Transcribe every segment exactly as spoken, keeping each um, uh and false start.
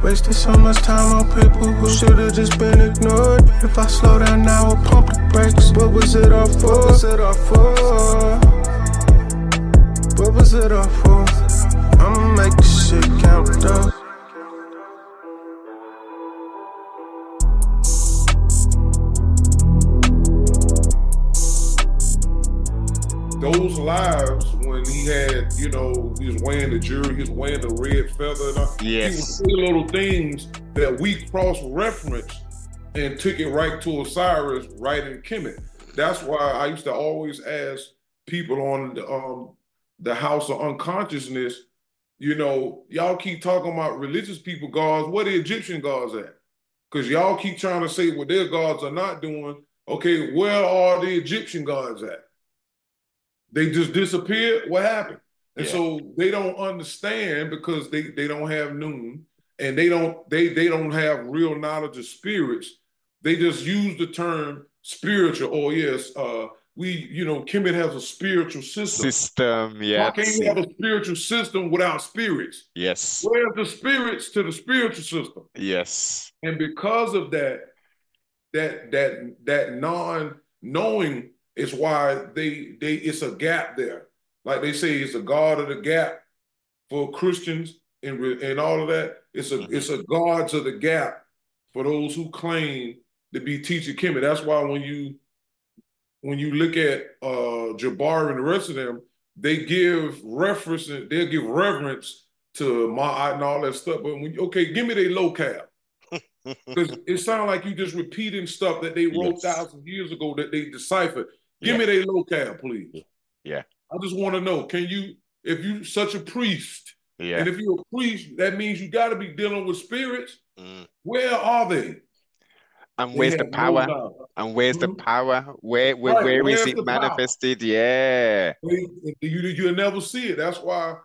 Wasted so much time on people who should've just been ignored. If I slow down now, I'll pump the brakes. What was it all for? What was it all for? What was it all for? I'ma make this shit count, though. Those lives when he had, you know, he was wearing the jury, he was wearing the red feather. And all, yes. He was saying little things that we cross-referenced and took it right to Osiris, right in Kemet. That's why I used to always ask people on the, um, the House of Unconsciousness, you know, y'all keep talking about religious people gods, where the Egyptian gods at? Because y'all keep trying to say what their gods are not doing. Okay, where are the Egyptian gods at? They just disappeared. What happened? And yeah. So they don't understand because they, they don't have noon and they don't they they don't have real knowledge of spirits. They just use the term spiritual. Oh yes, uh, we you know Kemet has a spiritual system. System, yeah. Why can't you have a spiritual system without spirits? Yes. Where's the spirits to the spiritual system? Yes. And because of that, that that that non-knowing. It's why they they it's a gap there. Like they say, it's a God of the gap for Christians and and all of that. It's a mm-hmm. it's a gods of the gap for those who claim to be teaching Kemet. That's why when you when you look at uh, Jabari and the rest of them, they give reference and they'll give reverence to Ma'at and all that stuff. But when okay, give me their locale. Because it sounds like you just repeating stuff that they wrote yes. thousands of years ago that they deciphered. Give yeah. me their locale, please. Yeah. I just want to know, can you, if you such a priest, yeah. and if you're a priest, that means you got to be dealing with spirits. Mm. Where are they? And where's the power? No and where's mm-hmm. the power? Where where, right. where is it manifested? Power? Yeah. You, you'll never see it. That's why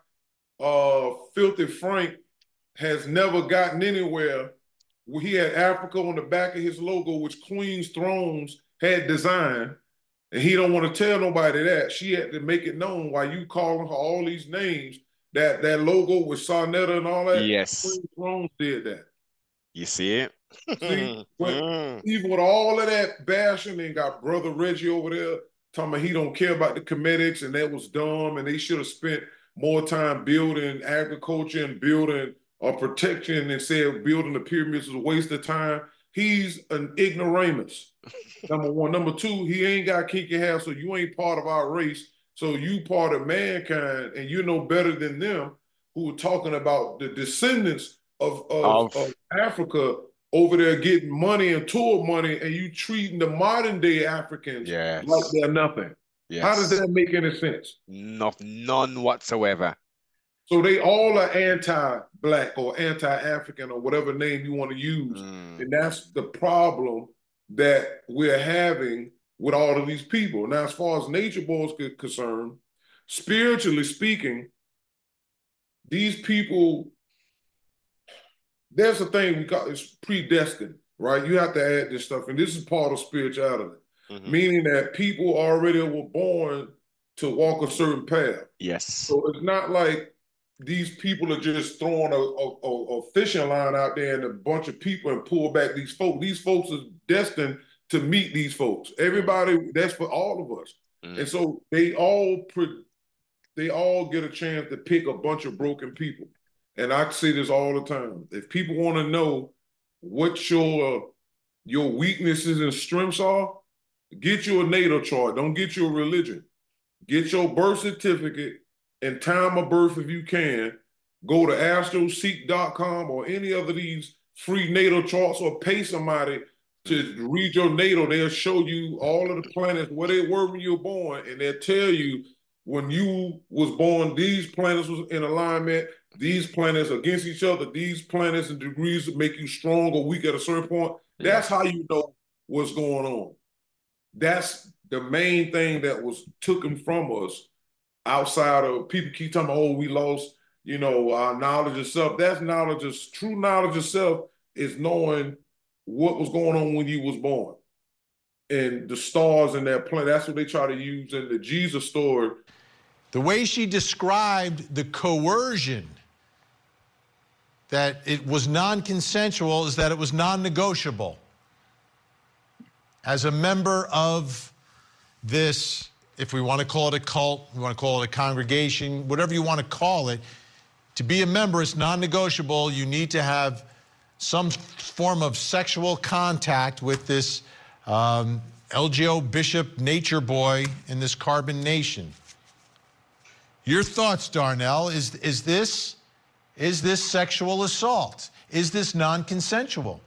uh, Filthy Frank has never gotten anywhere. He had Africa on the back of his logo, which Queen's Thrones had designed. And he don't want to tell nobody that. She had to make it known why you calling her all these names. That that logo with Sarnetta and all that. Yes. Queen Thrones did that. You see it? See? But even with all of that bashing, they got Brother Reggie over there talking about he don't care about the Kemetics and that was dumb and they should have spent more time building agriculture and building uh, protection and said building the pyramids was a waste of time. He's an ignoramus. Number one. Number two, he ain't got kinky hair, so you ain't part of our race. So you part of mankind, and you know better than them who are talking about the descendants of, of, of Africa over there getting money and tour money, and you treating the modern day Africans yes. like they're nothing. Yes. How does that make any sense? Not none whatsoever. So they all are anti-Black or anti-African or whatever name you want to use. Mm. And that's the problem that we're having with all of these people. Now, as far as Nature Boys are concerned, spiritually speaking, these people, there's a thing we call it's predestined, right? You have to add this stuff. And this is part of spirituality, mm-hmm. meaning that people already were born to walk a certain path. Yes. So it's not like these people are just throwing a, a, a fishing line out there and a bunch of people and pull back these folks. These folks are destined to meet these folks. Everybody, that's for all of us. Mm. And so they all they all get a chance to pick a bunch of broken people. And I say this all the time. If people want to know what your, your weaknesses and strengths are, get you a natal chart. Don't get you a religion. Get your birth certificate and time of birth if you can. Go to astroseek dot com or any of these free natal charts or pay somebody to read your natal. They'll show you all of the planets, where they were when you were born, and they'll tell you when you was born, these planets was in alignment, these planets against each other, these planets and degrees that make you strong or weak at a certain point. That's how you know what's going on. That's the main thing that was taken from us outside of people keep talking about, oh, we lost, you know, our knowledge of self. That's knowledge of, true knowledge of self is knowing what was going on when you was born. And the stars in that planet, that's what they try to use in the Jesus story. The way she described the coercion that it was non-consensual is that it was non-negotiable. As a member of this, if we want to call it a cult, we want to call it a congregation, whatever you want to call it, to be a member, it's non-negotiable. You need to have some form of sexual contact with this um, L G O Bishop Nature Boy in this Carbon Nation. Your thoughts, Darnell, is, is this, is this sexual assault? Is this non-consensual?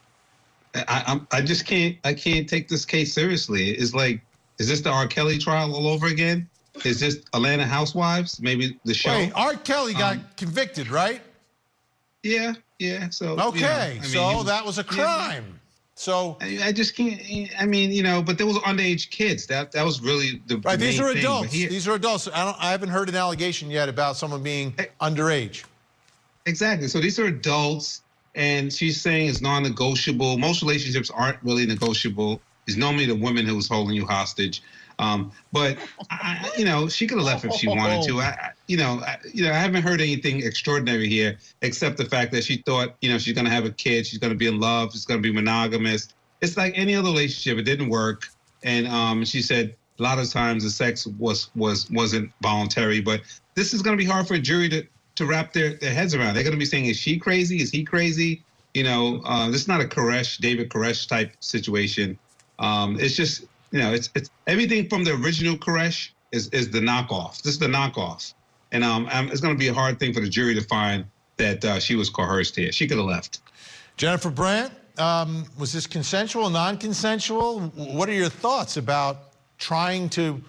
I, I'm, I just can't, I can't take this case seriously. It's like, is this the R. Kelly trial all over again? Is this Atlanta Housewives? Maybe the show? Wait, R. Kelly got um, convicted, right? Yeah, yeah. So okay, you know, I mean, so was, that was a crime. Yeah. So I, I just can't. I mean, you know, but there was underage kids. That that was really the right. The these main are thing. adults. He, these are adults. I don't. I haven't heard an allegation yet about someone being underage. Exactly. So these are adults, and she's saying it's non-negotiable. Most relationships aren't really negotiable. It's normally the woman who's holding you hostage. Um, but I, you know, she could have left if she wanted to. I, I you know, I, you know, I haven't heard anything extraordinary here, except the fact that she thought, you know, she's going to have a kid, she's going to be in love, she's going to be monogamous. It's like any other relationship; it didn't work. And um, she said a lot of times the sex was was wasn't voluntary. But this is going to be hard for a jury to to wrap their, their heads around. They're going to be saying, "Is she crazy? Is he crazy?" You know, uh, this is not a Koresh, David Koresh type situation. Um, it's just. You know, it's it's everything from the original Koresh is is the knockoff. This is the knockoff, and um, it's going to be a hard thing for the jury to find that uh, she was coerced here. She could have left. Jennifer Brandt, um, was this consensual, non-consensual? What are your thoughts about trying to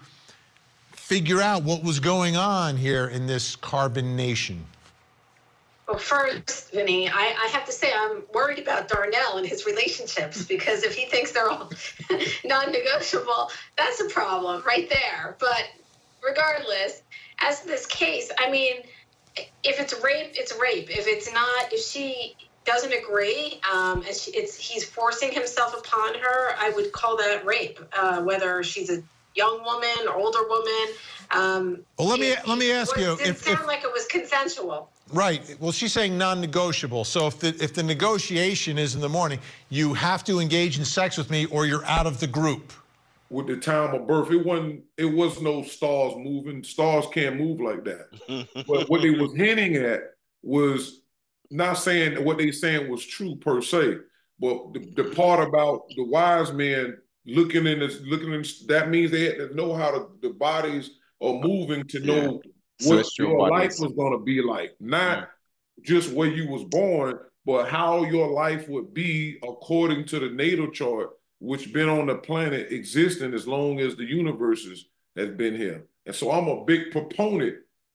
figure out what was going on here in this Carbon Nation? Well, first, Vinny, I, I have to say I'm worried about Darnell and his relationships, because if he thinks they're all non-negotiable, that's a problem right there. But regardless, as to this case, I mean, if it's rape, it's rape. If it's not, if she doesn't agree, um, and she, it's he's forcing himself upon her, I would call that rape, uh, whether she's a young woman or older woman. Um, well, let me it, let me ask it you. It didn't if, sound if, like it was consensual. Right. Well, she's saying non-negotiable. So if the if the negotiation is in the morning, you have to engage in sex with me, or you're out of the group. With the time of birth, it wasn't. It was no stars moving. Stars can't move like that. But what they was hinting at was not saying what they saying was true per se, but the, the part about the wise men looking in this, looking in that means they had to know how to, the bodies are moving to know. Yeah. What Celestial your bodies. life was going to be like, not yeah. just where you was born, but how your life would be according to the natal chart, which been on the planet existing as long as the universes has been here. And so I'm a big proponent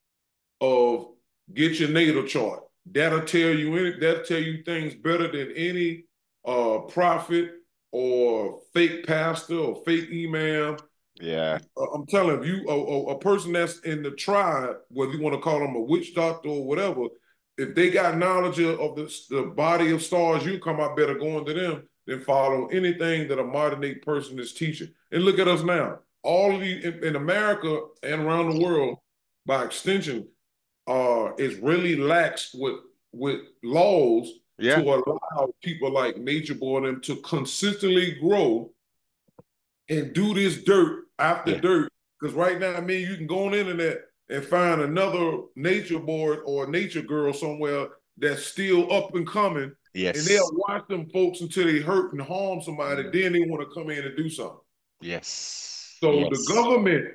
of get your natal chart. That'll tell you any, that'll tell you things better than any uh, prophet or fake pastor or fake imam. Yeah, uh, I'm telling you, a, a, a person that's in the tribe, whether you want to call them a witch doctor or whatever, if they got knowledge of the, the body of stars, you come out better going to them than follow anything that a modern day person is teaching. And look at us now. All of the in, in America and around the world, by extension, uh, is really lax with with laws yeah. to allow people like Nature Boy and them to consistently grow and do this dirt after yeah. dirt. Because right now, I mean, you can go on the internet and find another nature boy or nature girl somewhere that's still up and coming. Yes. And they'll watch them folks until they hurt and harm somebody. Mm-hmm. Then they want to come in and do something. Yes. So yes. the government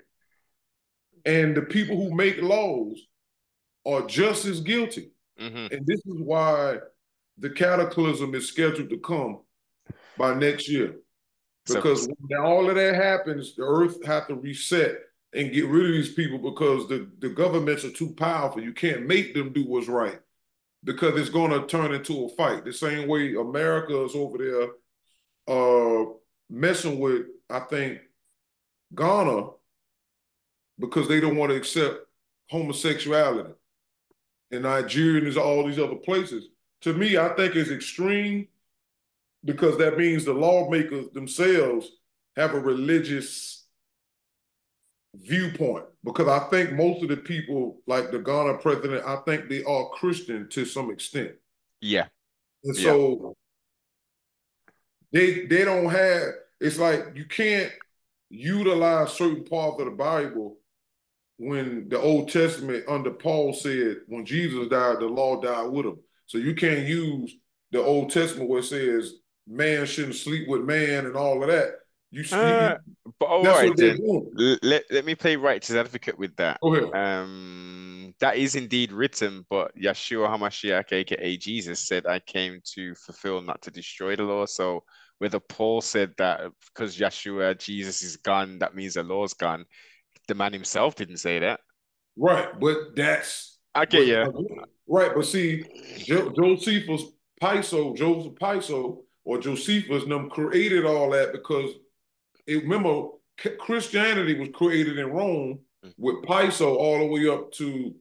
and the people who make laws are just as guilty. Mm-hmm. And this is why the cataclysm is scheduled to come by next year. Because so, when all of that happens, the earth have to reset and get rid of these people because the, the governments are too powerful. You can't make them do what's right because it's going to turn into a fight. The same way America is over there uh, messing with, I think, Ghana because they don't want to accept homosexuality. And Nigeria and all these other places. To me, I think it's extreme because that means the lawmakers themselves have a religious viewpoint. Because I think most of the people, like the Ghana president, I think they are Christian to some extent. Yeah. And Yeah. so they they don't have, it's like you can't utilize certain parts of the Bible when the Old Testament under Paul said when Jesus died, the law died with him. So you can't use the Old Testament where it says man shouldn't sleep with man and all of that. You, you, Uh, you but all that's right what they're then. doing. L- Let let me play righteous advocate with that. Go ahead. Um, that is indeed written, but Yeshua HaMashiach, aka Jesus, said, "I came to fulfill, not to destroy the law." So whether Paul said that because Yeshua, Jesus is gone, that means the law's gone. The man himself didn't say that. Right, but that's I get but you. again, right. But see, jo- Josephus Piso, Joseph Piso, or Josephus, them created all that because it, remember C- Christianity was created in Rome Mm. with Piso all the way up to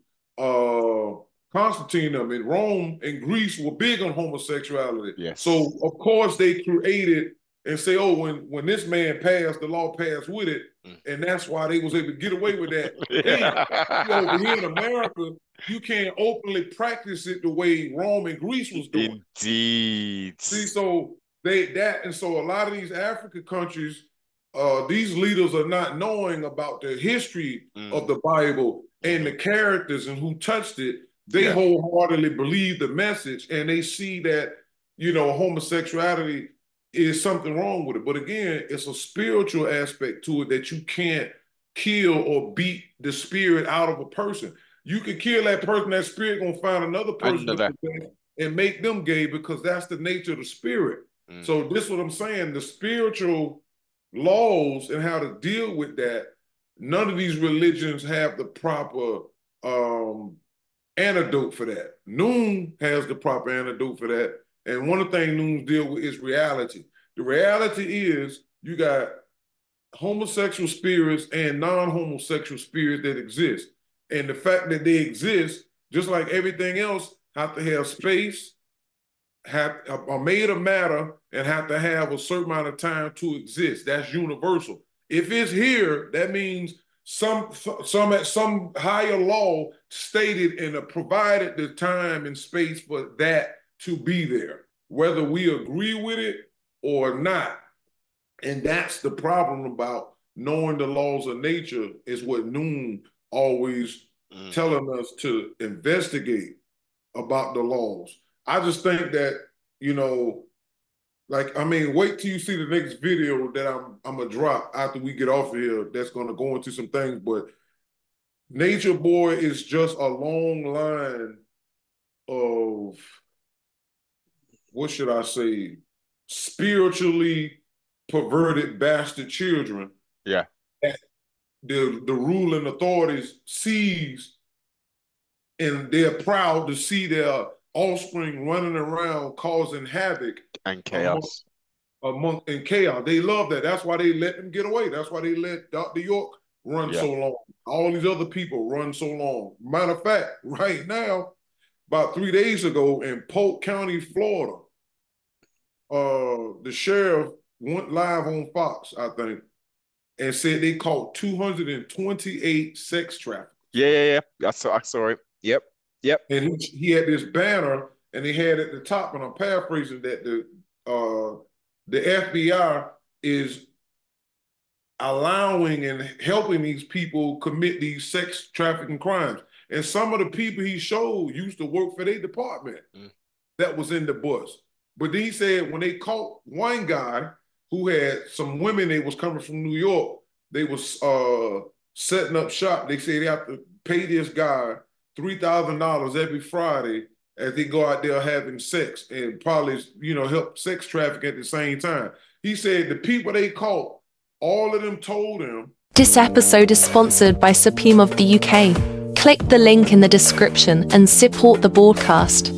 uh, Constantine. Them in Rome and Greece were big on homosexuality. Yes. So of course they created and say, oh, when when this man passed, the law passed with it, Mm. and that's why they was able to get away with that. Here, see, over Yeah. here in America, you can't openly practice it the way Rome and Greece was doing. Indeed. See, so they that, and so a lot of these African countries, uh, these leaders are not knowing about the history Mm. of the Bible and Mhm. the characters and who touched it. They Yeah. wholeheartedly believe the message, and they see that, you know, homosexuality is something wrong with it. But again, it's a spiritual aspect to it that you can't kill or beat the spirit out of a person. You can kill that person, that spirit gonna find another person to Another. possess and make them gay because that's the nature of the spirit. Mm. So this is what I'm saying. The spiritual laws and how to deal with that, none of these religions have the proper um, antidote for that. Noon has the proper antidote for that. And one of the things Noons deal with is reality. The reality is you got homosexual spirits and non-homosexual spirits that exist. And the fact that they exist, just like everything else, have to have space, have are made of matter, and have to have a certain amount of time to exist. That's universal. If it's here, that means some some at some higher law stated and provided the time and space for that to be there, whether we agree with it or not. And that's the problem about knowing the laws of nature is what Noon always Mm. telling us to investigate about the laws. I just think that, you know, like, I mean, wait till you see the next video that I'm I'm gonna drop after we get off of here. That's gonna go into some things, but Nature Boy is just a long line of, what should I say, spiritually perverted bastard children. Yeah. That the the ruling authorities sees, and they're proud to see their offspring running around causing havoc And among, chaos. among in chaos. They love that. That's why they let them get away. That's why they let Doctor York run Yeah. so long. All these other people run so long. Matter of fact, right now, about three days ago in Polk County, Florida, uh, the sheriff went live on Fox, I think, and said they caught two hundred twenty-eight sex traffickers. Yeah, yeah, yeah. I saw I saw it. Yep. Yep. And he, he had this banner, and he had at the top, and I'm paraphrasing, that the uh, the F B I is allowing and helping these people commit these sex trafficking crimes. And some of the people he showed used to work for their department Mm. that was in the bus. But then he said when they caught one guy who had some women that was coming from New York, they was uh, setting up shop. They say they have to pay this guy three thousand dollars every Friday as they go out there having sex and probably, you know, help sex traffic at the same time. He said the people they caught, all of them told him. This episode is sponsored by Supreme of the U K. Click the link in the description and support the broadcast.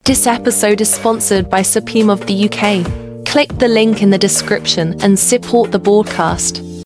This episode is sponsored by Supreme of the U K. Click the link in the description and support the broadcast.